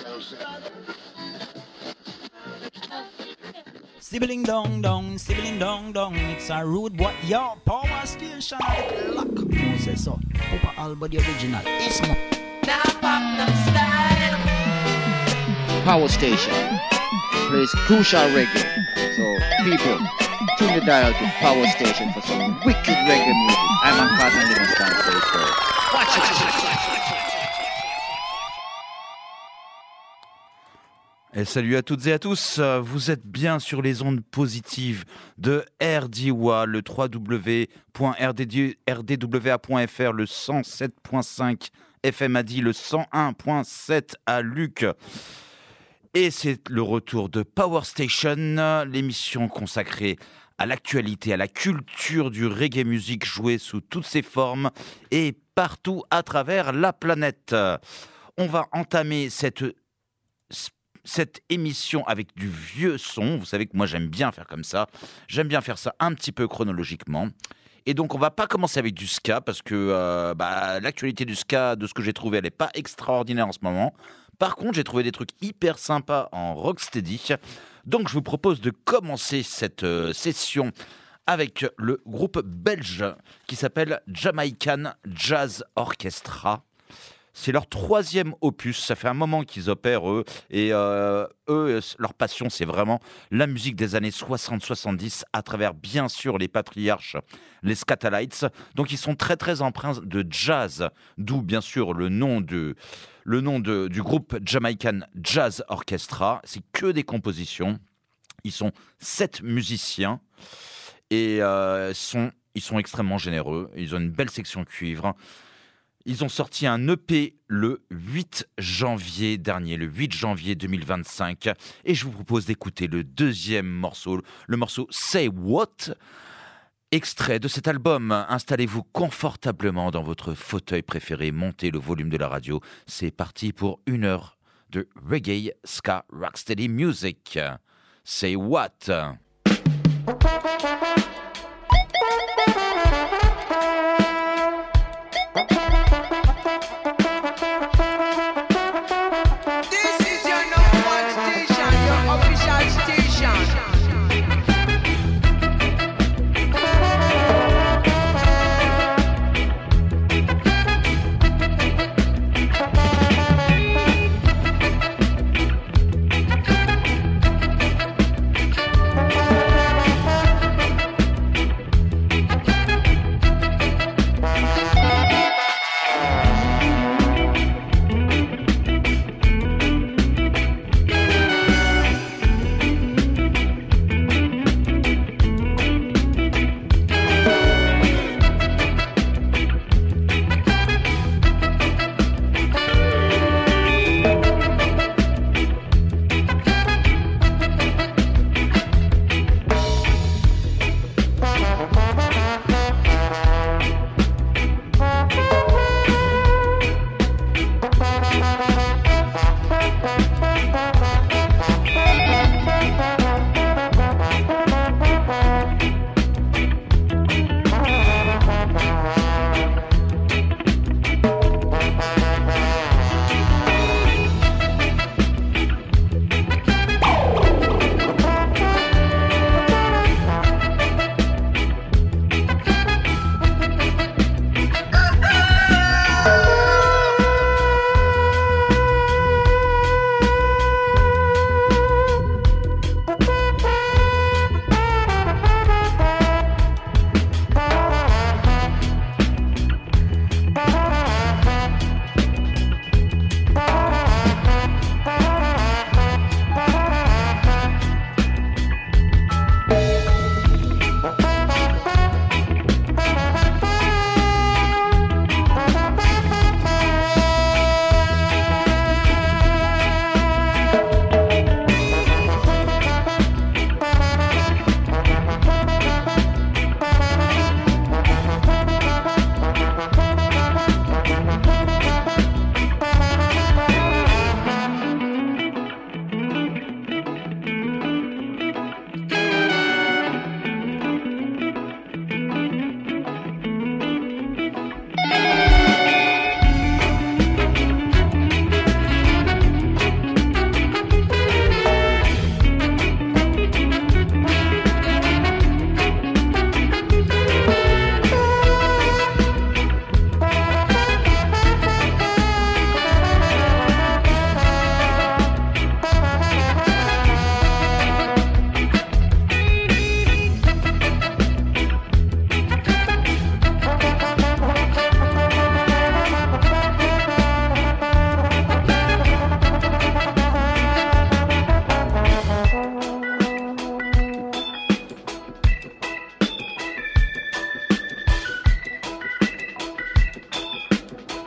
Sibling dong dong, it's a rude boy, yo, power station, lock, Moses, so, Papa Alba the original, Ismo. Power station plays crucial reggae. So people, tune the dial to Power Station for some wicked reggae music. I'm on Carson Livingston, so watch it. Et salut à toutes et à tous, vous êtes bien sur les ondes positives de RDWA, le www.rdwa.fr, le 107.5 FM à Die, le 101.7 à Luc. Et c'est le retour de Power Station, l'émission consacrée à l'actualité, à la culture du reggae music jouée sous toutes ses formes et partout à travers la planète. On va entamer cette émission avec du vieux son. Vous savez que moi j'aime bien faire comme ça. J'aime bien faire ça un petit peu chronologiquement. Et donc on va pas commencer avec du ska parce que l'actualité du ska, de ce que j'ai trouvé, elle est pas extraordinaire en ce moment. Par contre, j'ai trouvé des trucs hyper sympas en rocksteady. Donc je vous propose de commencer cette session avec le groupe belge qui s'appelle Jamaican Jazz Orchestra. C'est leur 3e opus, ça fait un moment qu'ils opèrent eux, et leur passion c'est vraiment la musique des années 60-70 à travers bien sûr les patriarches, les Skatalites, donc ils sont très très empreints de jazz, d'où bien sûr le nom du groupe Jamaican Jazz Orchestra, c'est que des compositions, ils sont 7 musiciens, et ils sont extrêmement généreux, ils ont une belle section cuivre. Ils ont sorti un EP le 8 janvier dernier, le 8 janvier 2025. Et je vous propose d'écouter le 2e morceau, le morceau Say What, extrait de cet album. Installez-vous confortablement dans votre fauteuil préféré, montez le volume de la radio. C'est parti pour 1 heure de reggae, ska, rocksteady music. Say What.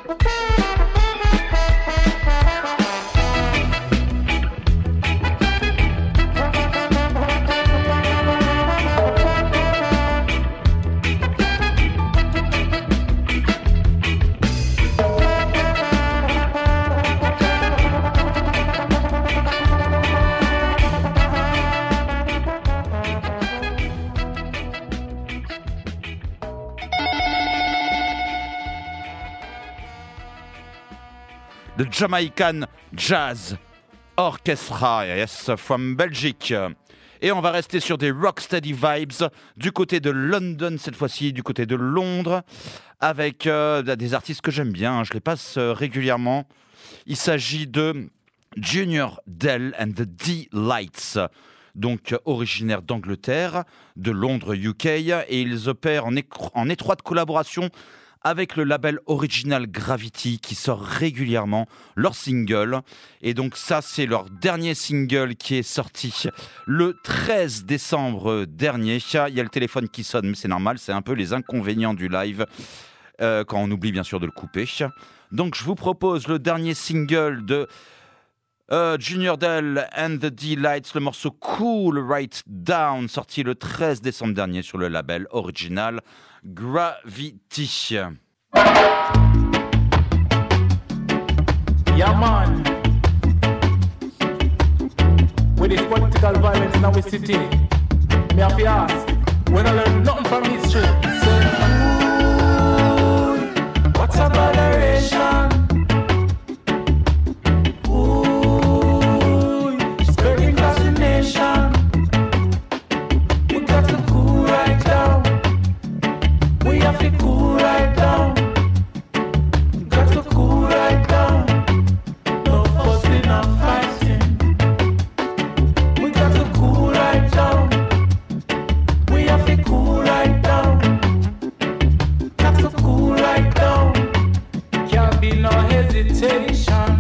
The Jamaican Jazz Orchestra, yes, from Belgique. Et on va rester sur des rocksteady vibes du côté de London, cette fois-ci du côté de Londres, avec des artistes que j'aime bien, je les passe régulièrement. Il s'agit de Junior Dell and the D-Lights, donc originaires d'Angleterre, de Londres, UK, et ils opèrent en étroite collaboration avec le label Original Gravity qui sort régulièrement leur single. Et donc ça, c'est leur dernier single qui est sorti le 13 décembre dernier. Il y a le téléphone qui sonne, mais c'est normal, c'est un peu les inconvénients du live quand on oublie bien sûr de le couper. Donc je vous propose le dernier single de Junior Dell and the D-Lights, le morceau Cool Right Down, sorti le 13 décembre dernier sur le label Original Gravity. Yeah, man. With this political violence in our city, me have to ask, when I learn nothing from history, say, ooh, what's a botheration? Ooh, spreading fascination. We got to cool right down. We have to cool right down. Got to cool right down. No fussing or fighting. We got to cool right down. We have to cool right down. Got to cool right down. Can't be no hesitation.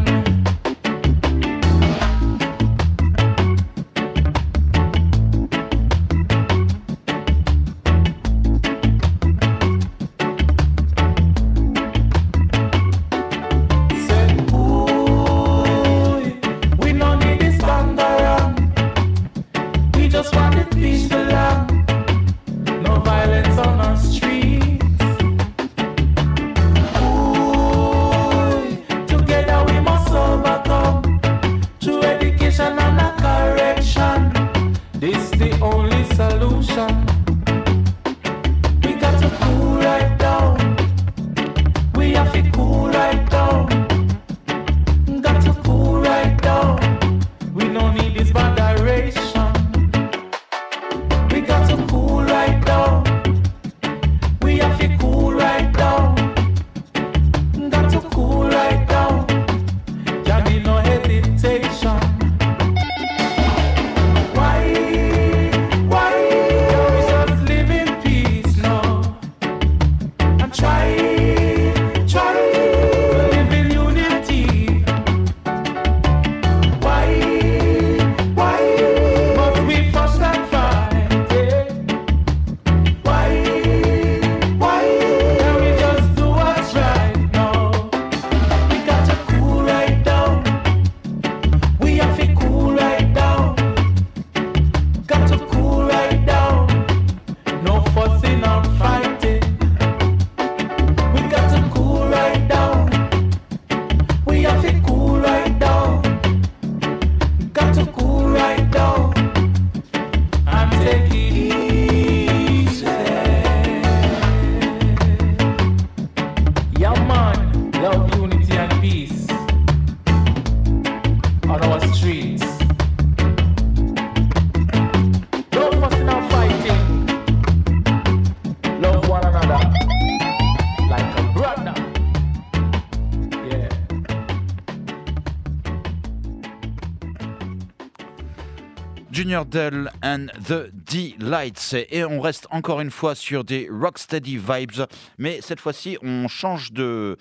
Junior Dell and the D-Lights. Et on reste encore une fois sur des rocksteady vibes, mais cette fois-ci on change de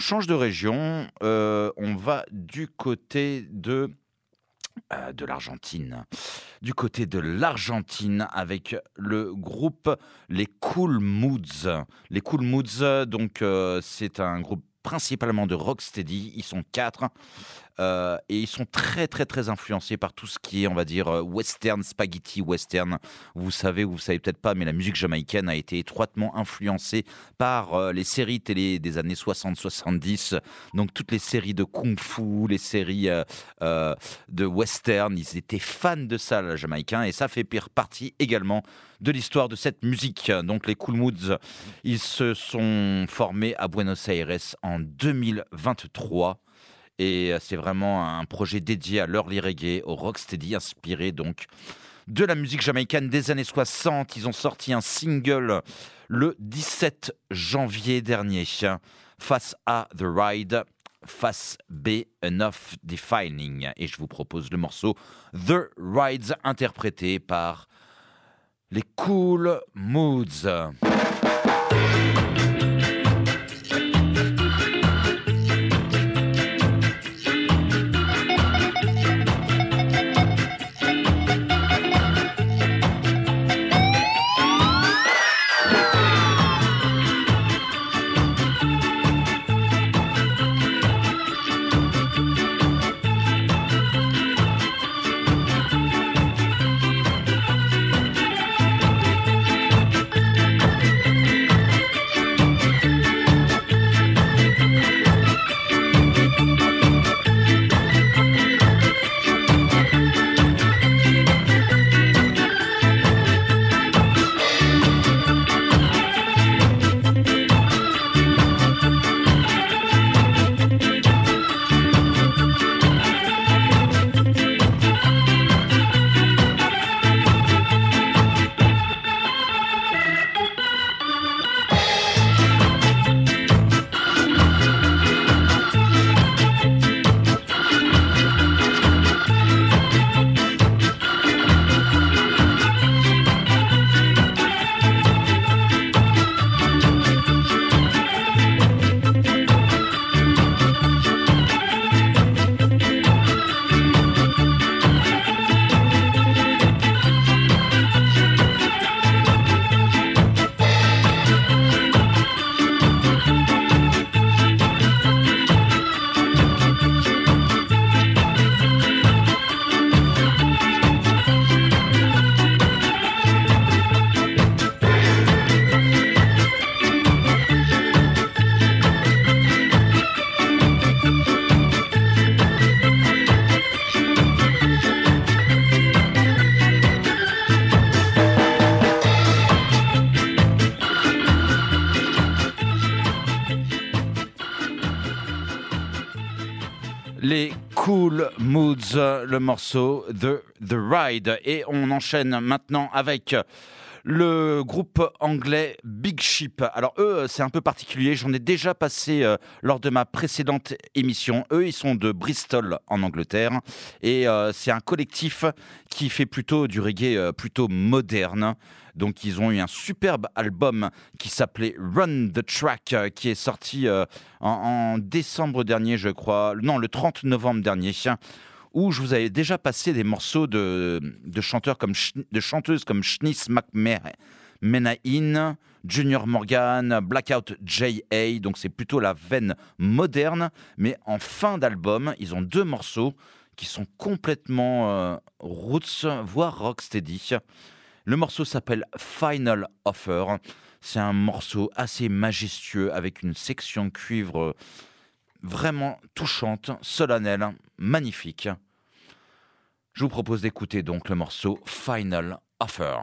région. On va du côté de l'Argentine. Du côté de l'Argentine avec le groupe Les Cool Moods. Les Cool Moods, donc c'est un groupe principalement de rocksteady. Ils sont 4 et ils sont très très très influencés par tout ce qui est, on va dire, western, spaghetti western. Vous savez peut-être pas, mais la musique jamaïcaine a été étroitement influencée par les séries télé des années 60-70. Donc toutes les séries de kung-fu, les séries de western, ils étaient fans de ça, les Jamaïcains, et ça fait partie également de l'histoire de cette musique. Donc les Cool Moods, ils se sont formés à Buenos Aires en 2023. Et c'est vraiment un projet dédié à l'early reggae, au rocksteady, inspiré donc de la musique jamaïcaine des années 60. Ils ont sorti un single le 17 janvier dernier, face A, The Ride, face B, Enough Defining. Et je vous propose le morceau The Rides, interprété par les Cool Moods. Les Cool Moods, le morceau The Ride. Et on enchaîne maintenant avec le groupe anglais Big Ship. Alors eux, c'est un peu particulier, j'en ai déjà passé lors de ma précédente émission. Eux, ils sont de Bristol en Angleterre et c'est un collectif qui fait plutôt du reggae plutôt moderne. Donc ils ont eu un superbe album qui s'appelait Run the Track, qui est sorti en décembre dernier, je crois. Non, le 30 novembre dernier, où je vous avais déjà passé des morceaux de chanteuses comme Shanice McMenahin, Junior Morgan, Blackout J.A. Donc c'est plutôt la veine moderne. Mais en fin d'album, ils ont 2 morceaux qui sont complètement roots, voire rocksteady. Le morceau s'appelle Final Offer. C'est un morceau assez majestueux avec une section cuivre vraiment touchante, solennelle, magnifique. Je vous propose d'écouter donc le morceau Final Offer.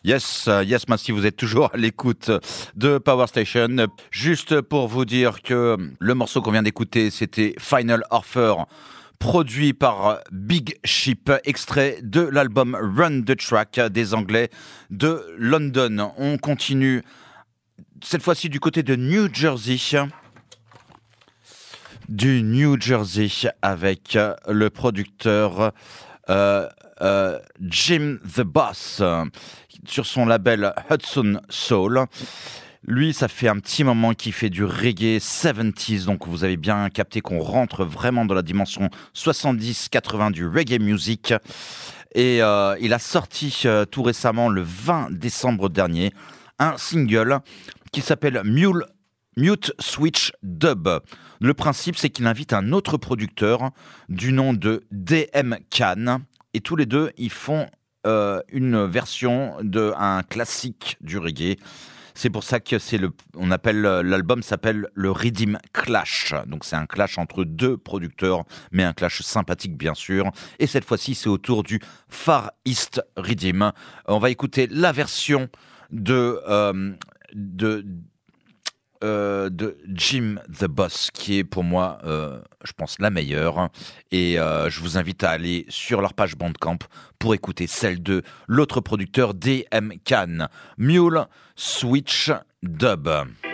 Yes, Massy, vous êtes toujours à l'écoute de Power Station. Juste pour vous dire que le morceau qu'on vient d'écouter, c'était Final Offer, produit par Big Ship, extrait de l'album Run the Track des Anglais de London. On continue cette fois-ci du côté de New Jersey. Du New Jersey avec le producteur Jim the Boss sur son label Hudson Soul. Lui, ça fait un petit moment qu'il fait du reggae 70s, donc vous avez bien capté qu'on rentre vraiment dans la dimension 70-80 du reggae music. Et il a sorti tout récemment, le 20 décembre dernier, un single qui s'appelle Mute Switch Dub. Le principe, c'est qu'il invite un autre producteur du nom de DM Khan, et tous les deux, ils font une version d'un classique du reggae. C'est pour ça que l'album s'appelle le Rhythm Clash. Donc c'est un clash entre deux producteurs, mais un clash sympathique bien sûr. Et cette fois-ci, c'est autour du Far East Rhythm. On va écouter la version de Jim the Boss, qui est pour moi, je pense, la meilleure. Et je vous invite à aller sur leur page Bandcamp pour écouter celle de l'autre producteur DM Khan, Mule Switch Dub.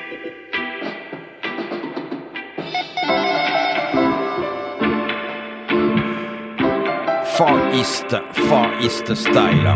Far East Style.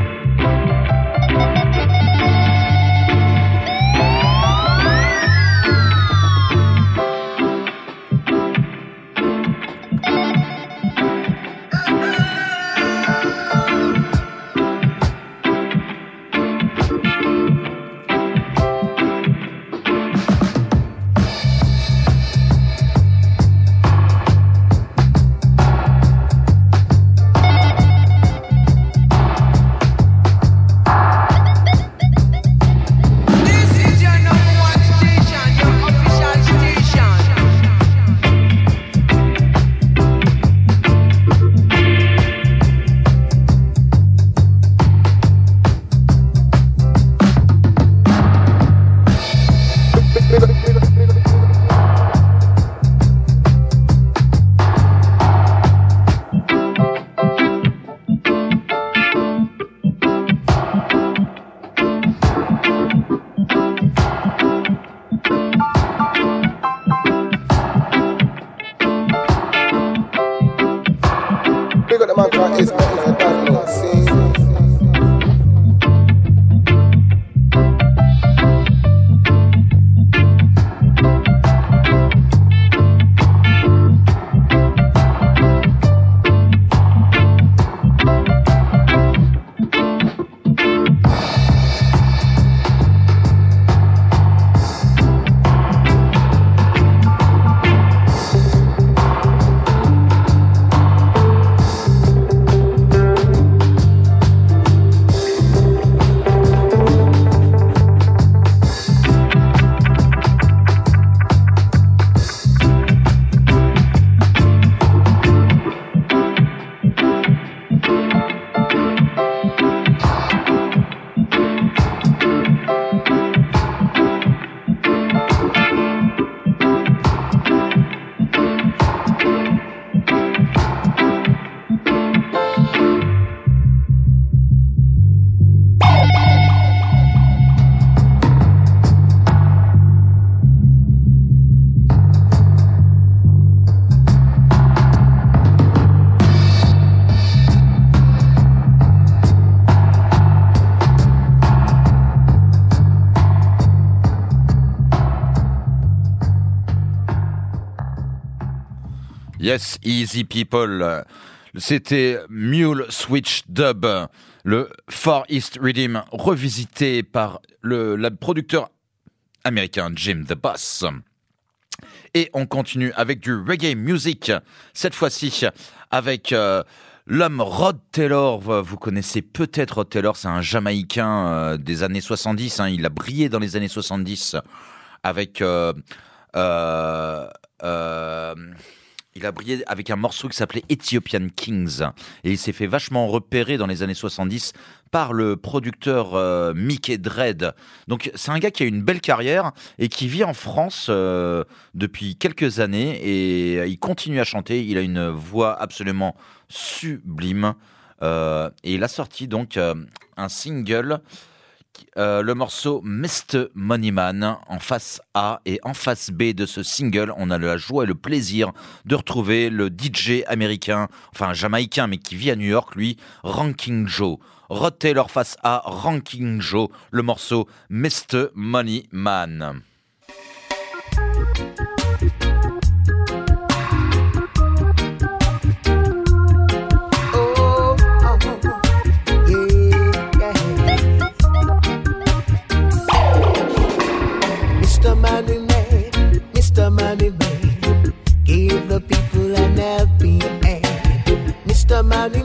Yes, Easy People. C'était Mule Switch Dub, le Far East Rhythm revisité par le producteur américain Jim the Boss. Et on continue avec du reggae music, cette fois-ci avec l'homme Rod Taylor. Vous connaissez peut-être Rod Taylor, c'est un Jamaïcain des années 70. Il a brillé dans les années 70 avec... Il a brillé avec un morceau qui s'appelait Ethiopian Kings. Et il s'est fait vachement repérer dans les années 70 par le producteur Mickey Dread. Donc c'est un gars qui a une belle carrière et qui vit en France depuis quelques années. Et il continue à chanter. Il a une voix absolument sublime. Et il a sorti donc un single, le morceau Mr. Moneyman en face A, et en face B de ce single, on a la joie et le plaisir de retrouver le DJ américain, enfin jamaïcain, mais qui vit à New York, lui, Ranking Joe. Rod Taylor face A, Ranking Joe, le morceau Mr. Moneyman. Mr. Money Man, give the people an helping hand. Mr. Money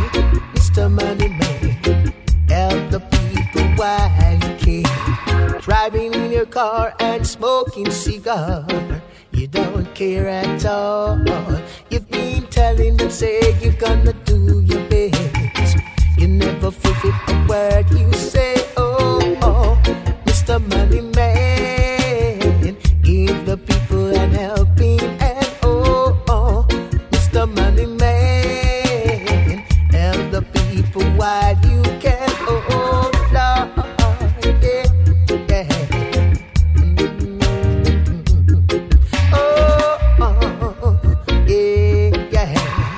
Man, help the people while you can. Driving in your car and smoking cigar, you don't care at all. You've been telling them, say you're gonna do your best. You never fulfill a word you say. Oh, Mr. Money Man, give the people an helping hand. Oh, Mr. Money Man, help the people while you can. Oh, Lord, yeah. Oh, yeah.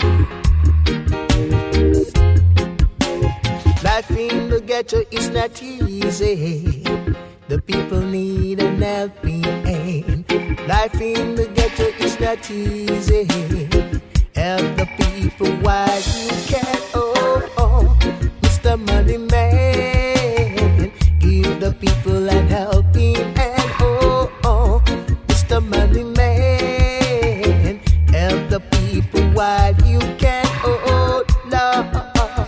Life in the ghetto is not easy. The people need an helping hand. Life in the ghetto is not easy. Help the people while you can. Oh, Mr. Money Man, give the people an helping hand. Oh, Mr. Money Man, help the people while you can. Oh, Lord.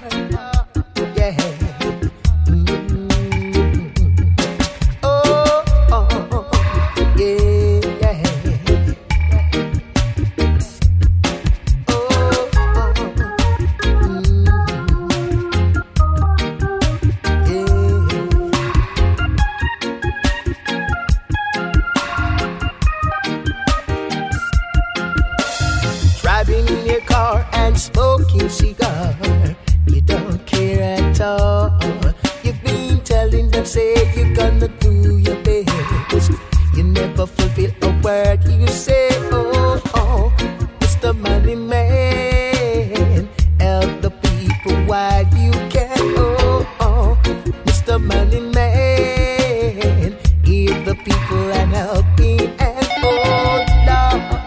Smoking cigar, you don't care at all. You've been telling them, say you're gonna do your best. You never fulfill a word you say. Oh, Mr. Money Man, help the people while you can. Oh, Mr. Money Man, give the people an helping hand. Oh, Lord.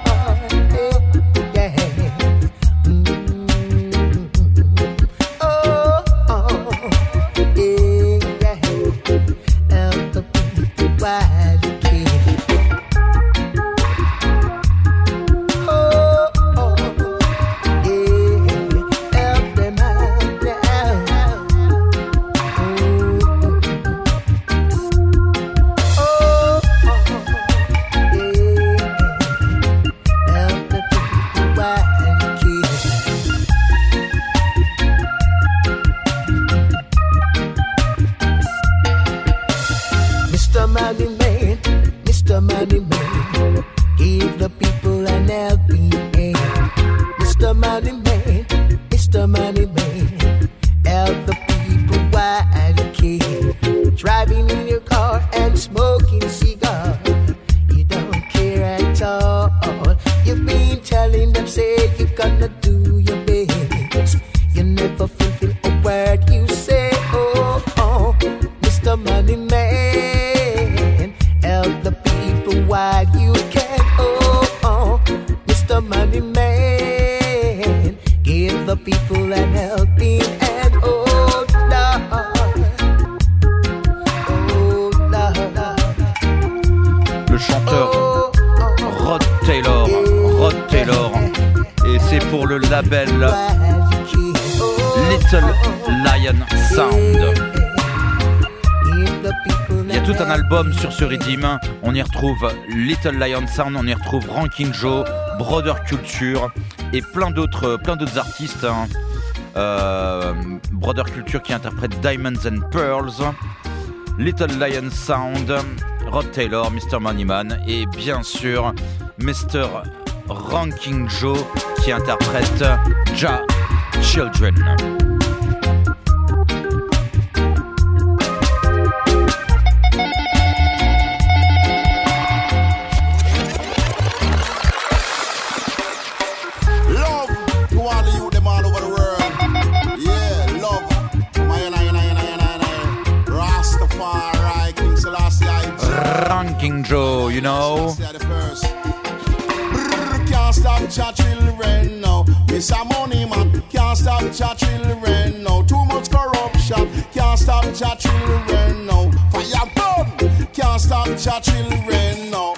Mr. Money Man, give the people an helping hand. Mr. Money Man, help the people while you can. Driving in your car and smoking a cigar, you don't care at all. You've been telling them, say you're gonna do your best. You never fulfill a word you say. Oh, Mr. Money Man, help the people while you can. Oh, Mr. Money Man, give the people an helping hand. Oh, Lord. Oh, Lord. Le chanteur Rod Taylor, et c'est pour le label Little Lion Sound. Il y a tout un album sur ce rythme. On y retrouve Little Lion Sound, on y retrouve Ranking Joe, Brother Culture et plein d'autres artistes. Brother Culture qui interprète Diamonds and Pearls, Little Lion Sound, Rob Taylor, Mr. Moneyman et bien sûr Mr. Ranking Joe qui interprète Jah Children. Ranking Joe, you know. Can't stop your children now. Mr. Money Man can't stop your children now. Too much corruption can't stop your children now. Fire burn can't stop your children now.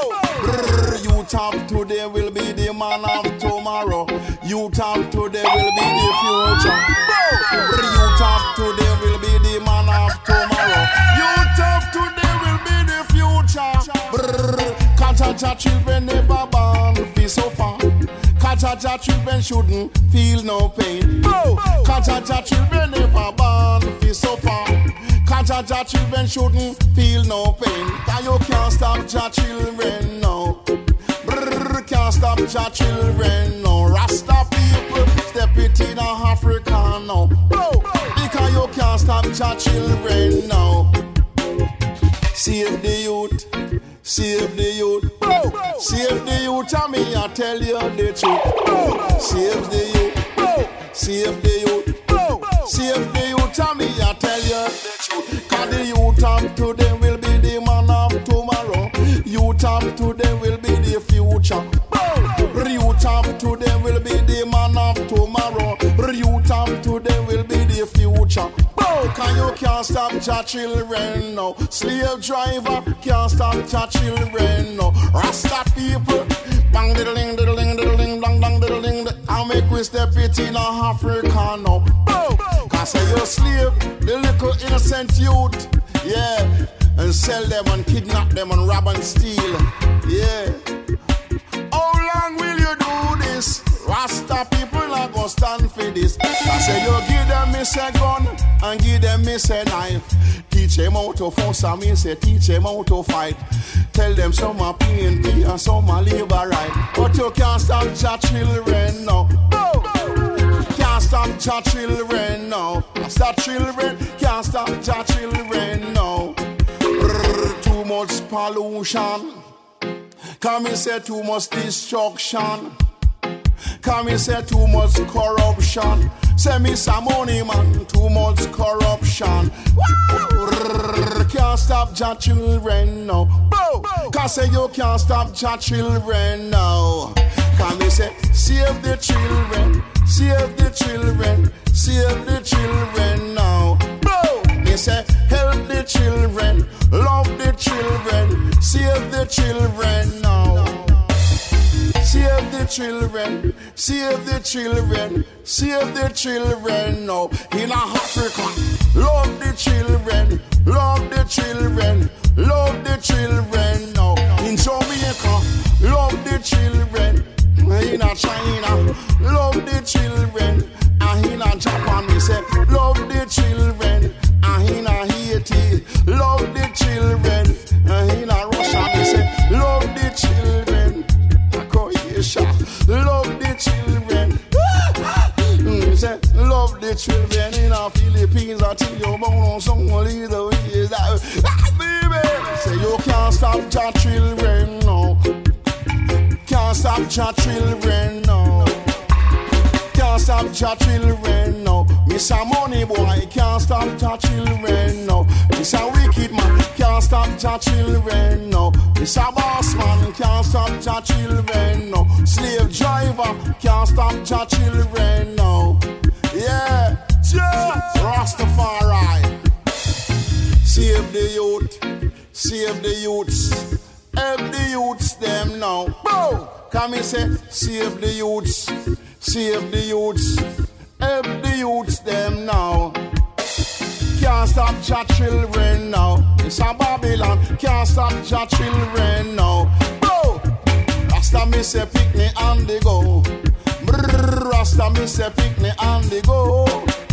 Youth of today will be the man of tomorrow. Youth of today will be the future. Youth of today will be the man of tomorrow. Youth of today will be the future. Cause children never born be so far. Cause children shouldn't feel no pain. Cause children never born be so far. Cause children shouldn't feel no pain. Cause you can't stop your children now. Can't stop your children now. Rasta people step it in Africa now. Because you can't stop your children now. Save the youth. Save the youth. Save the youth, and me I tell you the truth. Save the youth. Save the youth. Save the youth, and me I tell you the truth. Cause the youth of today will be the man of tomorrow. Youth of today will be the future. Youth of today will be the man of tomorrow. Youth of today will be the future. Cause you can't stop your children now. Slave driver can't stop your children now. Rasta people, bang diddling, diddling, diddling, bang bang diddling. I make we step it in Africa now. Cause say you slave, the little innocent youth, yeah, and sell them and kidnap them and rob and steal, yeah. How long will you do this? Rasta people are gonna stand for this. I say you give them me say gun and give them me say knife. Teach them how to fuss and me say teach them how to fight. Tell them some are PNP and some are labor right. But you can't stop your children now. Can't stop your children now. Stop children, can't stop your children now. Too much pollution. Come and say too much destruction. Come and say too much corruption. Say me some money man, too much corruption. Can't stop your children now. Cause say you can't stop your children now. Come and say save the children, save the children, save the children now. Me say help the children, love the children, save the children now. Save the children, save the children, save the children now. In Africa, love the children, love the children, love the children now. In Jamaica, love the children. In China, love the children. And in Japan, we say love the children. And in Haiti, love the children. And in Russia, we say love the children. Love the children. Say, love the children in the Philippines until you're born on someone either way. Baby, say you can't stop your children now. Can't stop your children now. Can't stop your children now. Mr. Money Boy can't stop your children now. Mr. Wicked Man can't stop your children now. Mr. Boss Man can't stop your children now. Slave driver can't stop your children now. Yeah, Rastafari. Save the youth, save the youths. Help the youths them now. Come and say save the youths, save the youths. Help the youths them now. Can't stop your children now. This a Babylon, can't stop your children now. Oh, Rasta me say picnic and they go. Brrr, Rasta me say picnic and they go.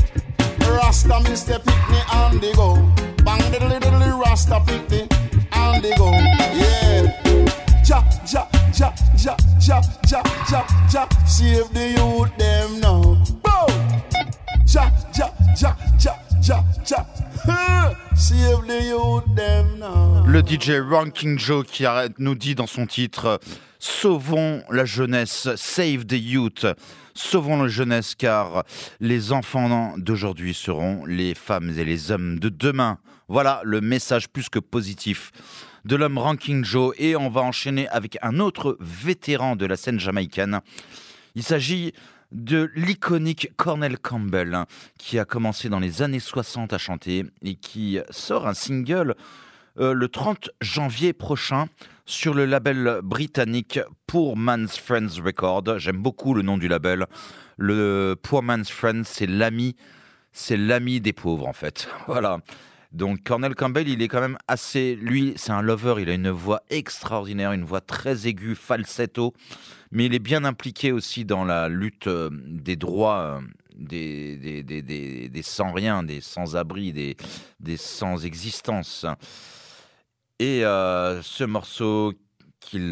Rasta me say picnic and they go. Bang diddly diddly Rasta picnic and they go. Yeah. Ja, ja, ja, ja, ja, ja, ja, ja. Save the youth them now. Boom. Ja, ja, ja, ja, ja, ja. Save the youth them now. Le DJ Ranking Joe qui nous dit dans son titre Sauvons la jeunesse, save the youth. Sauvons la jeunesse car les enfants d'aujourd'hui seront les femmes et les hommes de demain. Voilà le message plus que positif de l'homme Ranking Joe. Et on va enchaîner avec un autre vétéran de la scène jamaïcaine. Il s'agit de l'iconique Cornell Campbell qui a commencé dans les années 60 à chanter et qui sort un single le 30 janvier prochain sur le label britannique Poor Man's Friends Record. J'aime beaucoup le nom du label. Le Poor Man's Friends, c'est l'ami des pauvres en fait. Voilà. Donc Cornell Campbell, il est quand même assez... Lui, c'est un lover, il a une voix extraordinaire, une voix très aiguë, falsetto, mais il est bien impliqué aussi dans la lutte des droits des sans-rien, des sans-abri, des sans-existence. Et ce morceau qu'il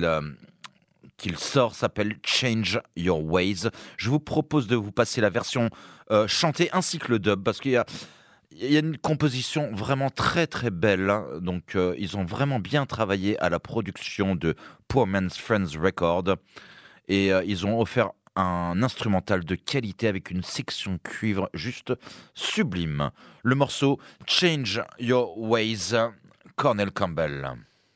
sort s'appelle Change Your Ways. Je vous propose de vous passer la version chantée ainsi que le dub, parce qu'il y a une composition vraiment très très belle. Donc ils ont vraiment bien travaillé à la production de Poor Man's Friends Record. Et ils ont offert un instrumental de qualité avec une section cuivre juste sublime. Le morceau Change Your Ways, Cornell Campbell.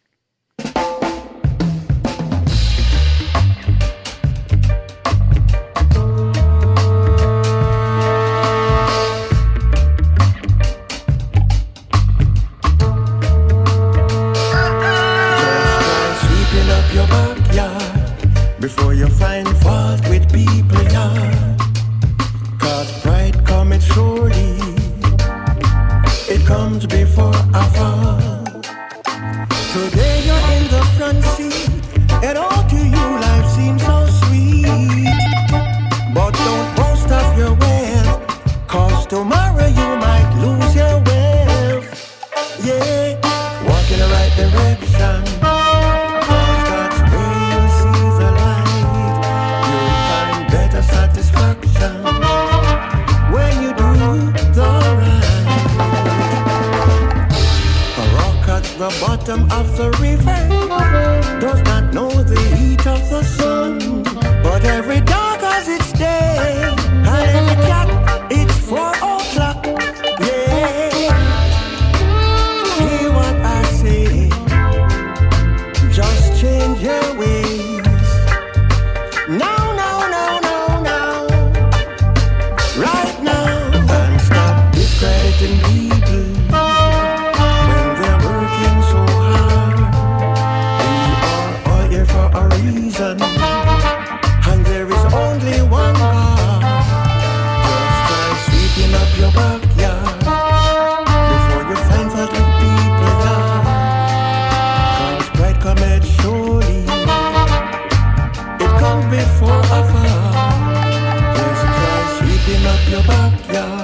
Before you find fault with people, yeah. 'Cause pride cometh surely, it comes before a fall. Today you're in the front seat, and all to you life seems so sweet. But don't boast of your wealth, 'cause tomorrow you might lose your wealth. Yeah, walk in the right direction. When you do the right, a rock at the bottom of the river does not know the heat of the sun, but every dog has its day, and every cat it's 4 o'clock. Yeah, hear what I say, just change your ways. No. People, when they're working so hard, we are all here for a reason, and there is only one God. Just try sweeping up your backyard before you find fault with people, yeah. 'Cause pride cometh surely, it comes before a fall. Just try sweeping up your backyard.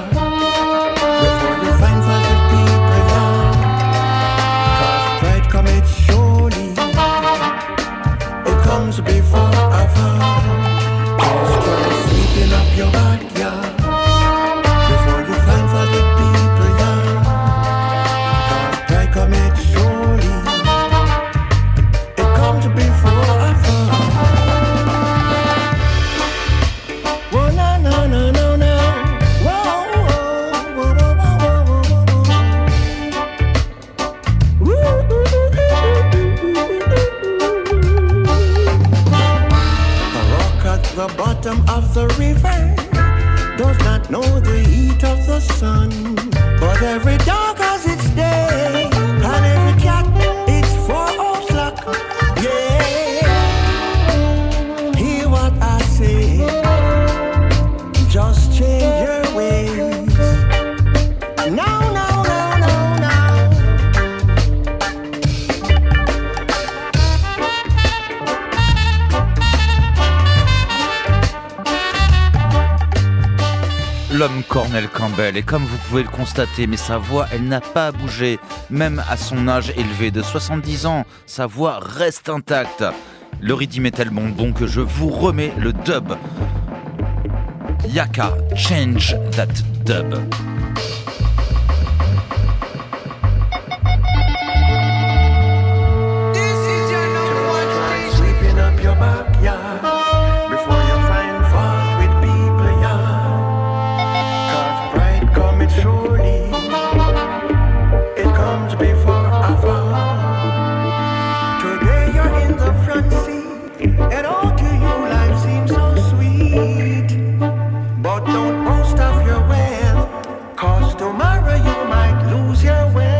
Before I fall, just try sweeping up your backyard before you find fault with people, yeah. 'Cause pride cometh surely, it comes before I fall. Whoa, no. Whoa, whoa, whoa, whoa, whoa, whoa. The bottom of the river does not know the heat of the sun, but every dog has its day, and every cat it's 4 o'clock. Yeah, hear what I say, just change your ways. No. Cornell Campbell, et comme vous pouvez le constater, mais sa voix, elle n'a pas bougé, même à son âge élevé de 70 ans, sa voix reste intacte. Le rythme est tellement bon que je vous remets le dub. Yaka, change that dub. And all to you life seems so sweet. But don't boast of your wealth, 'cause tomorrow you might lose your wealth.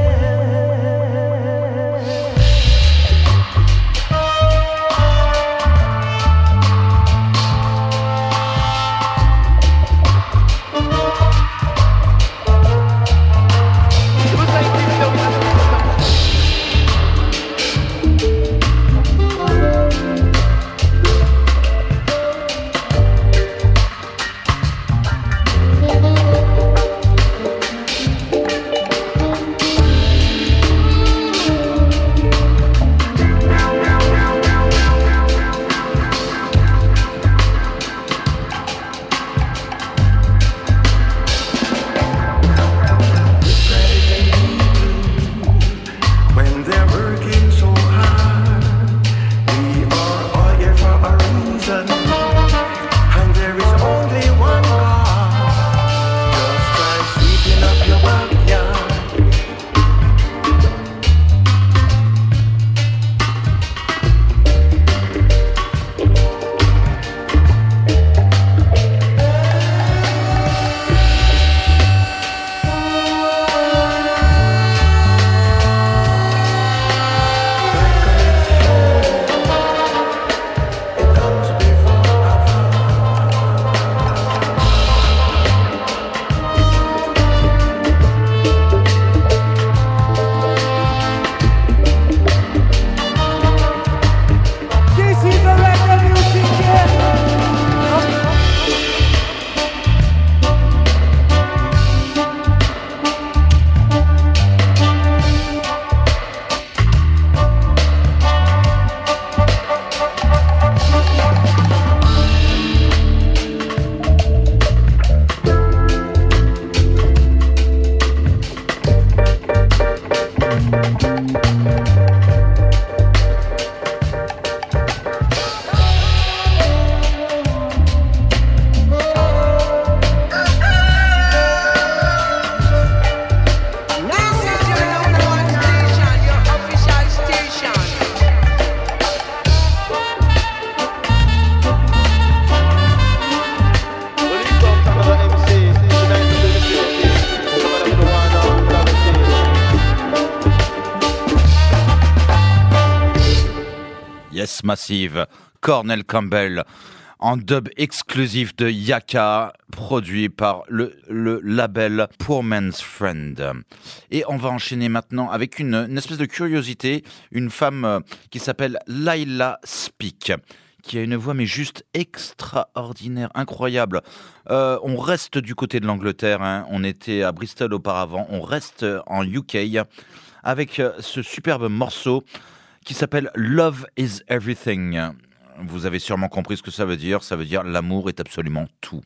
Massive, Cornell Campbell, en dub exclusif de Yaka, produit par le label Poor Man's Friend. Et on va enchaîner maintenant avec une espèce de curiosité, une femme qui s'appelle Laila Speak, qui a une voix mais juste extraordinaire, incroyable. On reste du côté de l'Angleterre, hein. On était à Bristol auparavant, on reste en UK avec ce superbe morceau qui s'appelle Love is Everything. Vous avez sûrement compris ce que ça veut dire. Ça veut dire l'amour est absolument tout.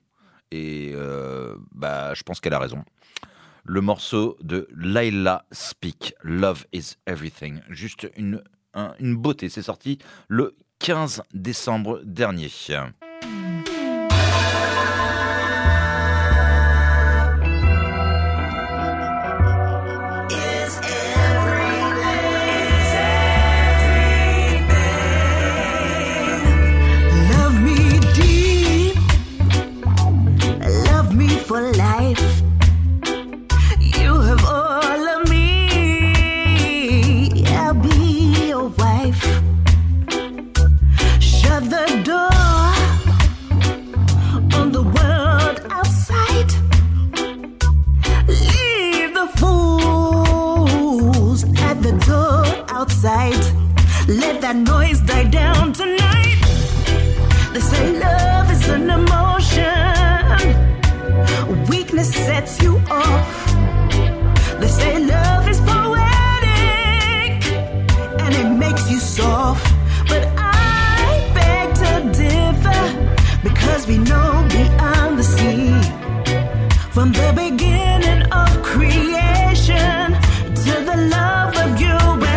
Et je pense qu'elle a raison. Le morceau de Laila Speak, Love is Everything. Juste une beauté. C'est sorti le 15 décembre dernier. For life, you have all of me. I'll be your wife. Shut the door on the world outside. Leave the fools at the door outside. Let that noise die down tonight. They say love is an emotion. Weakness it sets you off. They say love is poetic and it makes you soft, but I beg to differ because we know beyond the sea, from the beginning of creation to the love of you and me.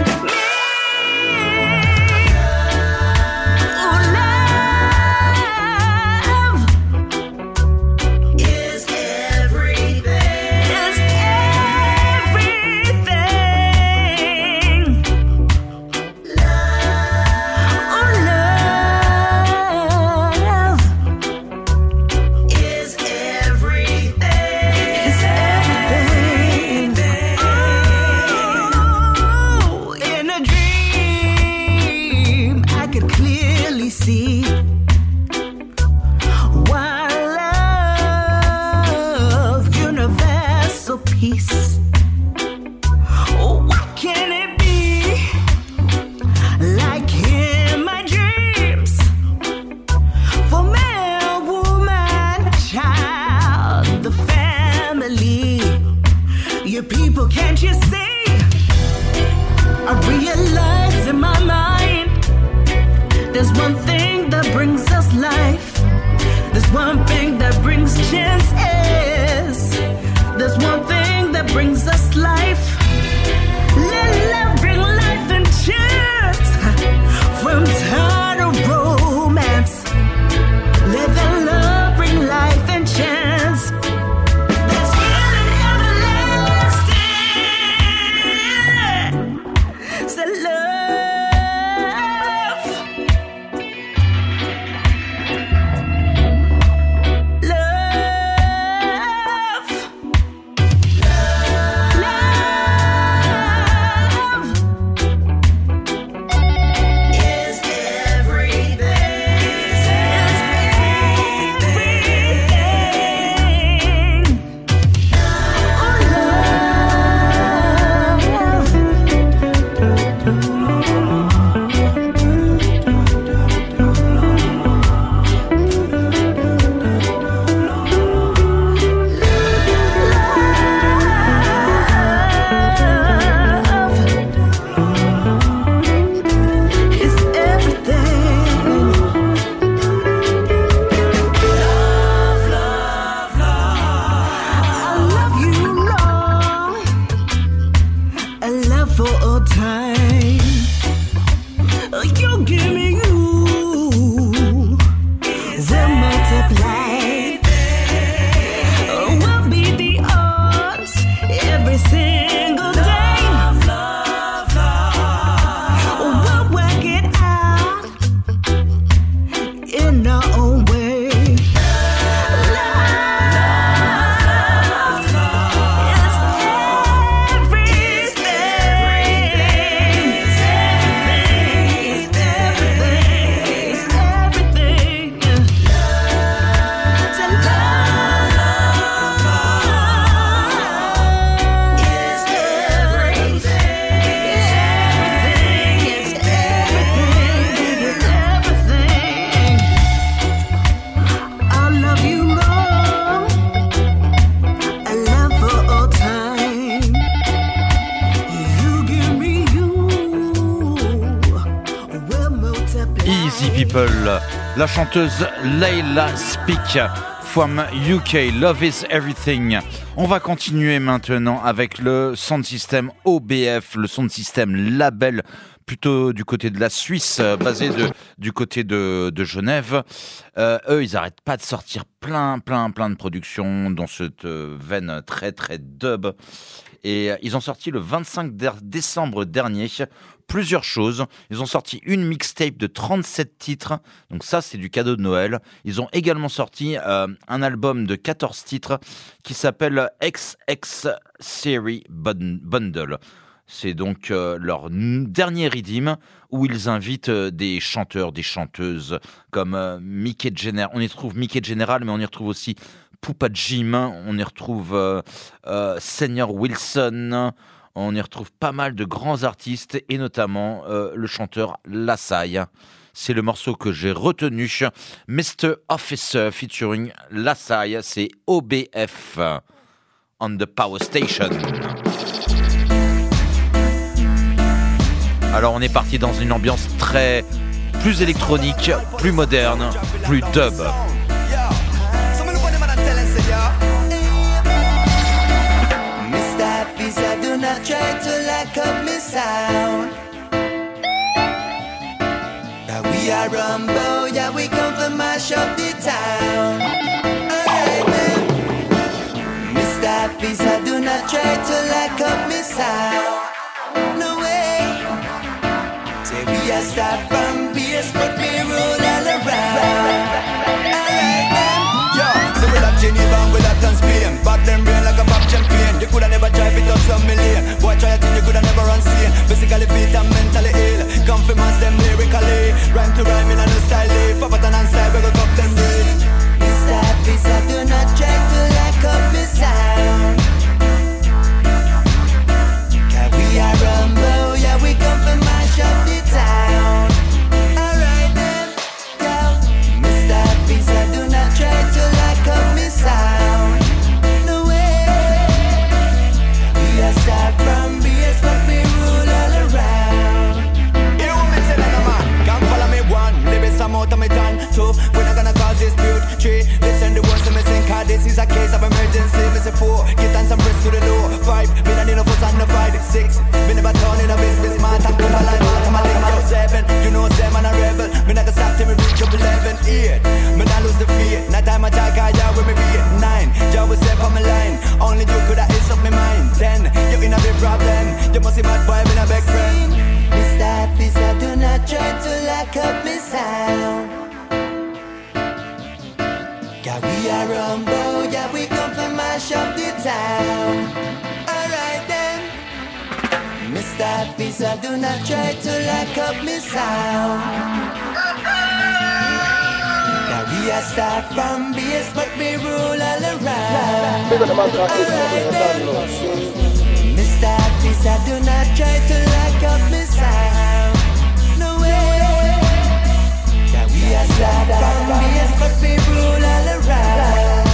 La chanteuse Layla Speak from UK, Love is Everything. On va continuer maintenant avec le sound system OBF, le sound system label plutôt du côté de la Suisse, basé du côté de Genève. Eux, ils n'arrêtent pas de sortir plein de productions dans cette veine très dub. Et ils ont sorti le 25 décembre dernier plusieurs choses. Ils ont sorti une mixtape de 37 titres. Donc ça, c'est du cadeau de Noël. Ils ont également sorti un album de 14 titres qui s'appelle XX Series Bundle. C'est donc leur dernier redeem où ils invitent des chanteurs, des chanteuses comme Mickey General. On y retrouve Mickey General, mais on y retrouve aussi Poupa Jim. On y retrouve Senior Wilson. On y retrouve pas mal de grands artistes et notamment le chanteur Lasai. C'est le morceau que j'ai retenu. Mr. Officer featuring Lasai, c'est OBF. on the Power Station. Alors on est parti dans une ambiance plus électronique, plus moderne, plus dub. We are Rumbo, yeah, we come to mash up the town. Alright then, Mr. Pizza, do not try to lock up me sound. No way. Say we are start from base, but we roll all around. Alright then, yo, so we like Geneva and we like Spain. Back them brain like a pop champion. You coulda never drive it up some million. Boy, try a thing you coulda never unseen. Physically fit and mentally ill. Come for mass them lyrically. Rhyme to rhyme in a new style. For pattern and style, we go cup them real. Mr. Pizza, do not try to lock up me sound. Cause we are Rumbo, yeah, we come for mash up the town. Alright then, yo, Mr. Pizza, do not try to lock up me sound. No way. We are start from base, but we rule all around. You know what me say, like a man? Come follow me, one. Live some out of me done. Two, we're not gonna cause dispute. Three, listen the words to me sing. Cause this is a case of emergency. Me say four, get on some press to the low. Five, me not need no fuss on the fight. Six, me never turn in a business man. I'm good like mathematics. Seven, you know say man a rebel. Me not gonna stop till me reach up 11. Eight, me not lose the faith. Not time I talk, yeah, with me beat. Nine, Joe will step on my line. Only you could have ace up my mind. 10, you in a big problem. You must see mad boy, me a big friend. Mr. Pizza, do not try to lock up me sound. Cause we are Rumbo, yeah, we come to mash up the town. Alright then, Mr. Pizza, do not try to lock up me sound. Cause we are start from base, but we rule all around. Alright then, Mr. Pizza, do not try to lock up me sound. No way. Cause we are start from base, but we rule all around.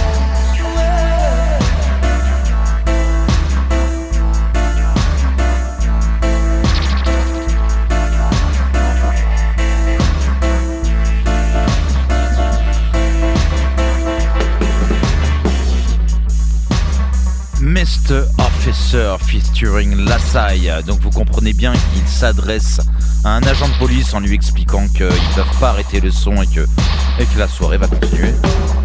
Mr. Officer featuring Lassaille. Donc vous comprenez bien qu'il s'adresse à un agent de police en lui expliquant qu'ils ne peuvent pas arrêter le son et que la soirée va continuer.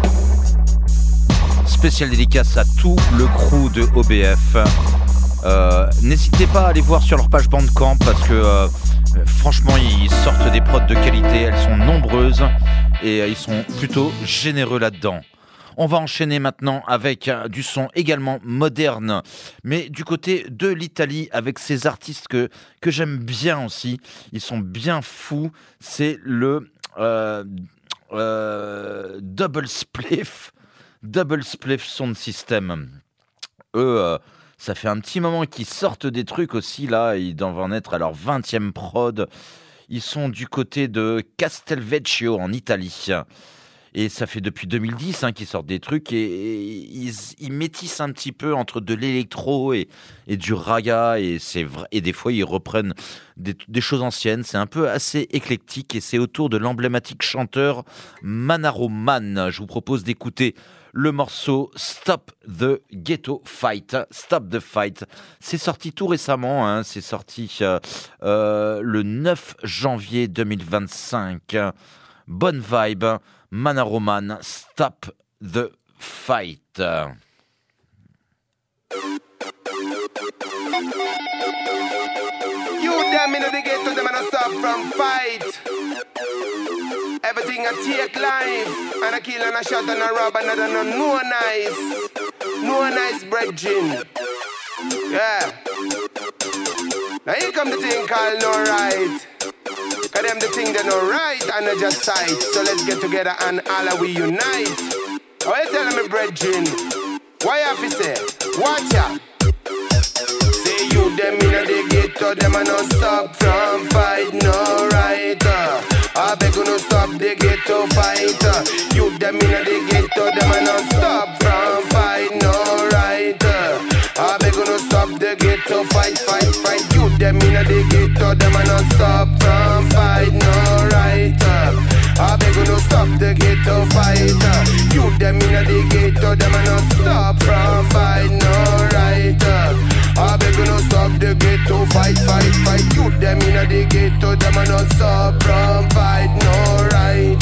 Spécial dédicace à tout le crew de OBF. N'hésitez pas à aller voir sur leur page Bandcamp parce que franchement ils sortent des prods de qualité, elles sont nombreuses et ils sont plutôt généreux là-dedans. On va enchaîner maintenant avec du son également moderne, mais du côté de l'Italie avec ces artistes que j'aime bien aussi. Ils sont bien fous. C'est le Double Spliff Sound System. Eux, ça fait un petit moment qu'ils sortent des trucs aussi là. Ils doivent en être à leur 20e prod. Ils sont du côté de Castelvecchio en Italie. Et ça fait depuis 2010 qu'ils sortent des trucs et ils métissent un petit peu entre de l'électro et du raga et c'est vrai, et des fois ils reprennent des choses anciennes. C'est un peu assez éclectique et c'est autour de l'emblématique chanteur Manaro Man. Je vous propose d'écouter le morceau Stop the Ghetto Fight. Stop the Fight. C'est sorti tout récemment, c'est sorti le 9 janvier 2025. Bonne vibe. Manaro Man, Stop the Fight. You them in the ghetto, them and stop from fight. Everything I take life, and I kill and I shot and I rob and I don't know no nice brethren. Yeah. Now here come the thing called no right. Cause them the thing they no right and they just sight. So let's get together and all we unite. Oh, you telling me, brethren? Why have you say? Watch ya. Say you them in the ghetto, them a no stop from fight, no right. I beg you no stop the ghetto fight. You them in the ghetto, them a no stop from fight, no right. ghetto fight, fight, fight. You them in the ghetto, them a not stop from fight, no right. I beg you no stop the ghetto fight. You them in the ghetto, them a not stop from fight, no right. I beg you no stop the ghetto fight, fight, fight. You them in the ghetto, them a not stop from fight, no right.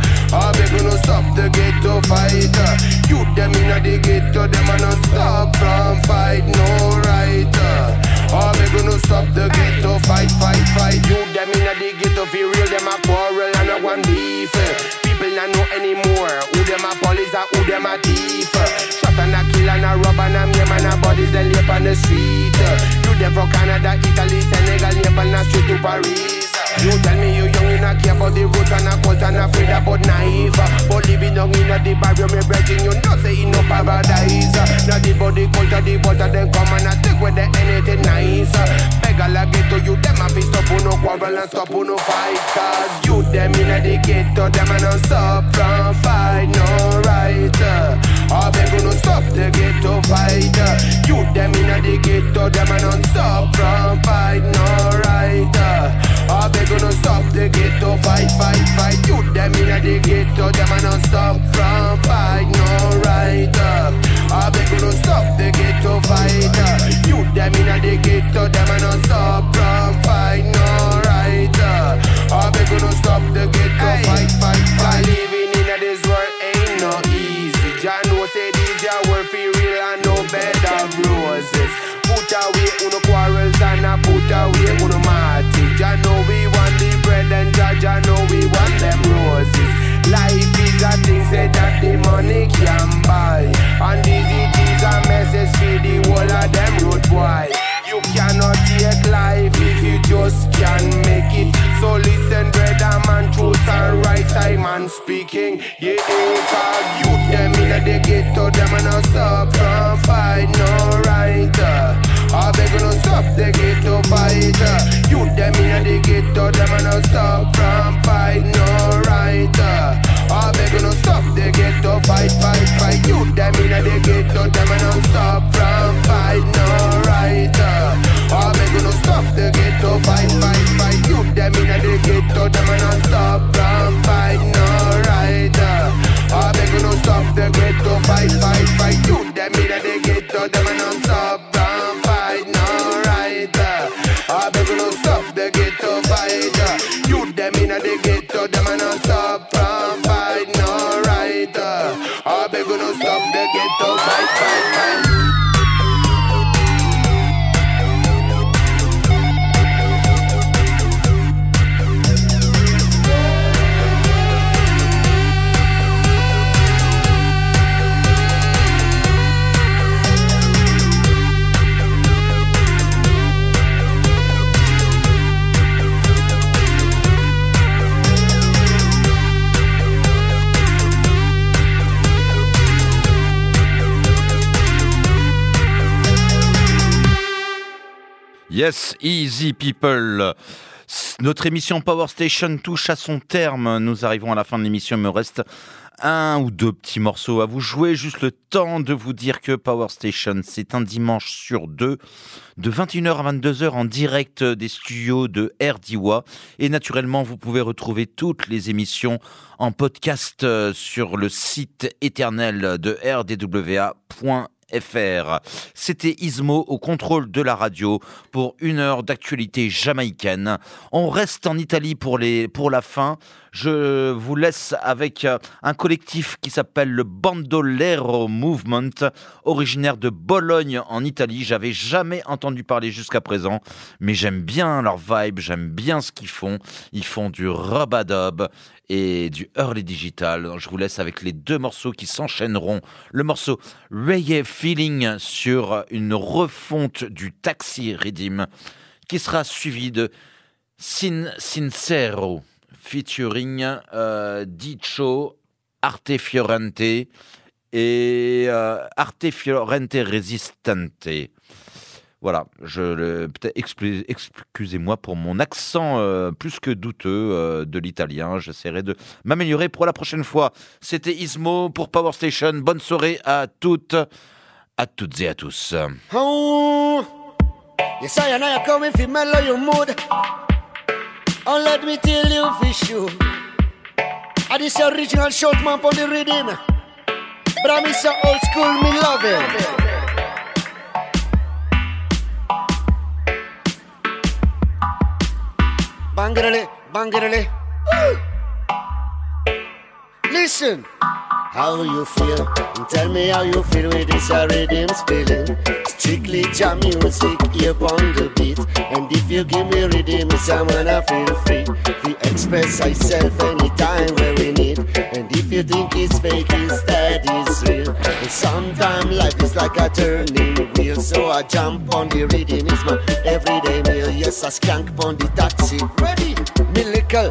I beg you no stop the ghetto fight. You them in the ghetto, them a not stop from fight, no right. I beg you no stop the ghetto fight, fight, fight. You them in the ghetto, feel real, them a quarrel and a one beef. People not know anymore who them a police or who them a thief. Shot and a kill and a rob and a maim and a bodies they lay on the street. You them from Canada, Italy, Senegal, lay on the street to Paris. You tell me you young, you not care about the roots and a cult and afraid about knife. But living down in the barrio, me brethren, you know say in no paradise. Not the body culture, the butter, then come and a take with the anything nice. Beg all a ghetto, you them a fi stop who no quarrel and stop who no fight. Cause you them in the ghetto, them a no stop from fight, no right. I beg you no stop the ghetto fight. You them in the ghetto, them a no stop from fight, no right. I beg you no stop the ghetto fight, fight, fight. You them in the ghetto, them a no stop from fight, no right. I beg you no stop the ghetto fight. You them in the ghetto, them a no stop from fight, no right. I beg you no stop the ghetto fight, fight, fight. Living in this world ain't no easy. Jah know say this your world feel real and no bed of roses. Put away uno quarrels and a put away uno marty. Jah know we want the bread and Jah know we want them roses. Life is a thing say that the money can buy, and this it is a message for the whole of them road boy. You cannot take life if you just can't make it. So listen, brother man, truth and right time and speaking. Yeah, cause you them in the ghetto, them a no stop from fight, no right. I beg you no stop the ghetto fight. You them in the ghetto, them a no stop from fight, no right. I beg you no stop the ghetto fight, fight, fight. You them in the ghetto, them a no stop from fight, no right. I beg you no stop the ghetto fight, fight, fight. You them in the ghetto, them a no stop from fight, no right. I beg you no stop the ghetto fight, fight, fight. You them in the ghetto, them a no stop from fight, no right. I beg you no stop the ghetto fight. You them in the ghetto, them a no stop from fight, no right. I beg you no stop the ghetto fight, fight, fight. Yes, easy people. Notre émission Power Station touche à son terme. Nous arrivons à la fin de l'émission. Il me reste un ou deux petits morceaux à vous jouer. Juste le temps de vous dire que Power Station, c'est un dimanche sur deux, de 21h à 22h en direct des studios de RDIWA. Et naturellement, vous pouvez retrouver toutes les émissions en podcast sur le site éternel de rdwa.fr. C'était Ismo au contrôle de la radio pour une heure d'actualité jamaïcaine. On reste en Italie pour la fin. Je vous laisse avec un collectif qui s'appelle le Bandolero Movement, originaire de Bologne en Italie. J'avais jamais entendu parler jusqu'à présent, mais j'aime bien leur vibe, j'aime bien ce qu'ils font. Ils font du rub-a-dub et du early digital. Je vous laisse avec les deux morceaux qui s'enchaîneront. Le morceau Reggae Feeling sur une refonte du Taxi Rhythm qui sera suivi de Sincero featuring Dicho, Arte Fiorente et Arte Fiorente Resistente. Voilà, peut-être excusez-moi pour mon accent plus que douteux de l'italien. J'essaierai de m'améliorer pour la prochaine fois. C'était Ismo pour Power Station. Bonne soirée à toutes et à tous. Oh, Yes, I and I coming fi mellow your mood. And let me tell you for sure, this original short man on the rhythm. But I'm so old school, me love it. Bangerele, bangerele. Listen. How you feel? Tell me how you feel with this rhythm spilling. Strictly jam music here on the beat. And if you give me rhythm, someone I feel free to express myself anytime where we need. And if you think it's fake, instead it's real. And sometimes life is like a turning wheel. So I jump on the rhythm, it's my everyday meal. Yes, I skank on the taxi. Ready? Me lickle,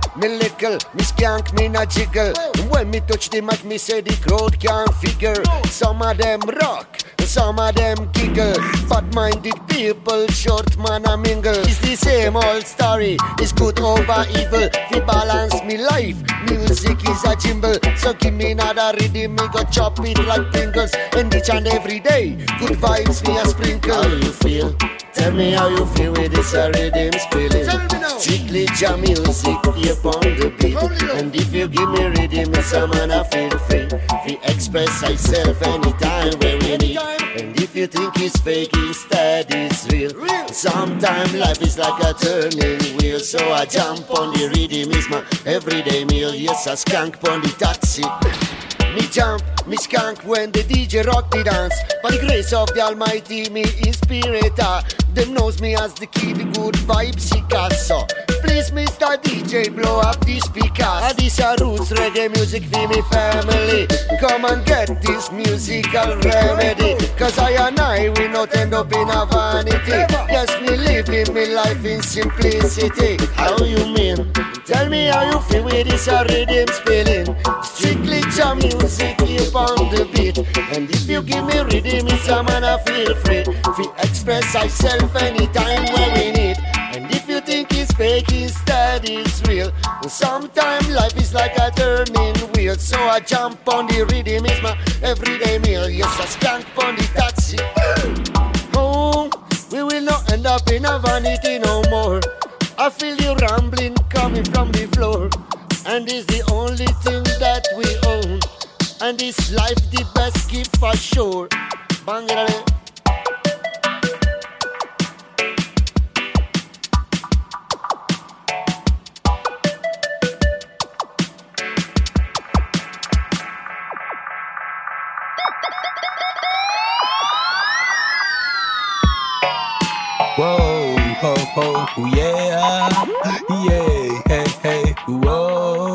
me skank, me na jiggle. When me touch the mic, me say the crowd can't figure. Some of them rock, some of them giggle. Bad-minded people, short man a mingle. It's the same old story, it's good over evil. We balance me life, music is a jimble. So give me another rhythm, me go chop it like Pringles. And each and every day, good vibes me a sprinkle. How you feel? Tell me how you feel with this rhythm spilling. Strictly jam music here on the beat. And if you give me rhythm, it's a man I feel free to express myself anytime where we need. And if you think it's fake, instead it's real. Sometimes life is like a turning wheel. So I jump on the rhythm, it's my everyday meal. Yes, I skank on the taxi. Me jump, me skank when the DJ rock the dance. By the grace of the Almighty, me inspirator. Them knows me as the key, the good vibes he cast. So please, Mr. DJ, blow up the speakers. This a roots reggae music for me family. Come and get this musical remedy. Cause I and I will not end up in a vanity. Yes, me living me life in simplicity. How you mean? Tell me how you feel with this rhythm spilling. Strictly jam music here on the beat. And if you give me rhythm, it's a man I feel free to express myself anytime where we need. And if you think it's fake, instead it's real. Sometimes life is like a turning wheel. So I jump on the rhythm, it's my everyday meal. Yes, I skank on the taxi. Oh, we will not end up in a vanity no more. I feel you rambling coming from the floor. And it's the only thing that we own. And this life the best gift for sure. Bangerele. Whoa, ho, ho, yeah, yeah, hey, hey, whoa,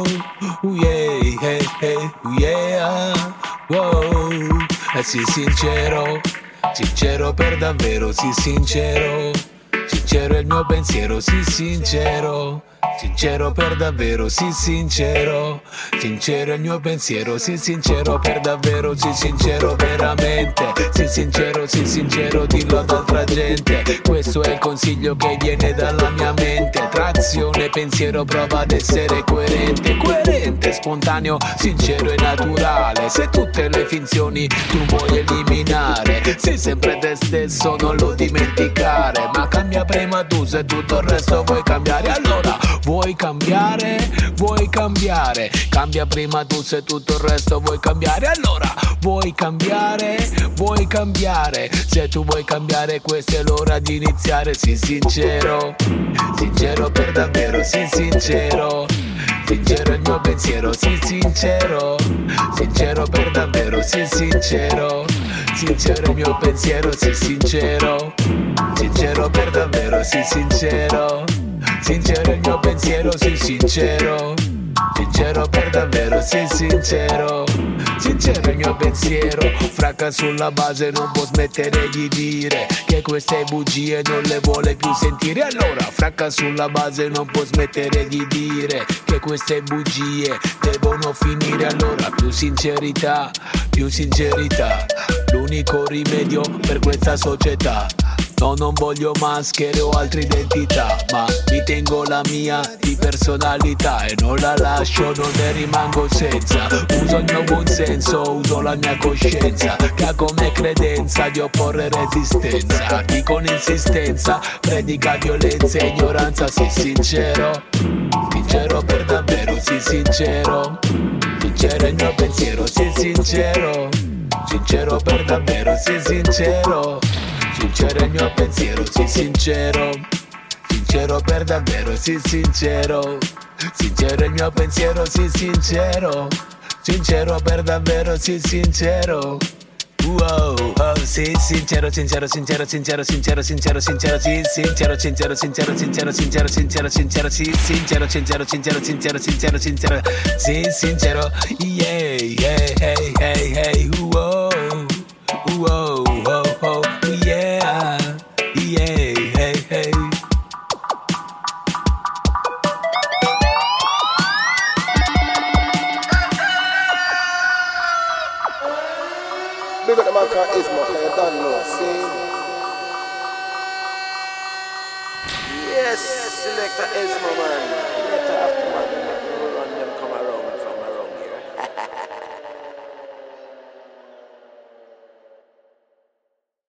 yeah, hey, hey, yeah, wow, sì, sincero, sincero per davvero, sì, sincero, sincero è il mio pensiero, sì, sincero. Sincero per davvero, sì sincero. Sincero è il mio pensiero, sì sincero per davvero, sì sincero veramente. Sì sincero, dillo ad altra gente. Questo è il consiglio che viene dalla mia mente. Trazione, pensiero, prova ad essere coerente. Coerente, spontaneo, sincero e naturale. Se tutte le finzioni tu vuoi eliminare, sei sempre te stesso, non lo dimenticare. Ma cambia prima tu, se tutto il resto vuoi cambiare. Allora vuoi cambiare? Vuoi cambiare? Cambia prima tu, se tutto il resto vuoi cambiare. Allora vuoi cambiare? Vuoi cambiare? Se tu vuoi cambiare, questa è l'ora di iniziare. Sì sincero, sincero per davvero, sì sincero. Sincero è il mio pensiero, sì sincero. Sincero per davvero, sì sincero. Sincero è il mio pensiero, sì sincero. Sincero per davvero, sì sincero. Sincero è il mio pensiero, sì sincero. Sincero per davvero, sì sincero. Sincero è il mio pensiero. Fracca sulla base, non può smettere di dire che queste bugie non le vuole più sentire. Allora fracca sulla base, non può smettere di dire che queste bugie devono finire. Allora più sincerità, l'unico rimedio per questa società. No, non voglio maschere o altre identità, ma mi tengo la mia di personalità e non la lascio, non ne rimango senza. Uso il mio buon senso, uso la mia coscienza, che ha come credenza di opporre resistenza. Chi con insistenza predica violenza e ignoranza, sì sincero, sincero per davvero, sì sincero. Sincero il mio pensiero, sì sincero. Sincero per davvero, sì sincero. Sincero il mio pensiero, sì sincero. Sincero per davvero, sì sincero. Sincero il mio pensiero, sì sincero. Sincero per davvero, sì sincero. Wow, oh, sì, sincero, sincero, sincero, sincero, sincero, sincero, sincero, sì, sincero, sincero, sincero, sincero, sincero, sincero, sincero, sì, sincero, sincero, sincero, sincero, sincero, sincero, sì, sincero, yeah, yeah, hey, hey, hey, wow, wow, oh, oh, yeah, yeah, hey, hey. Big up the man called Ismo, can you done know, see? Yes, selector Ismo, man. Later after man, them run them come around.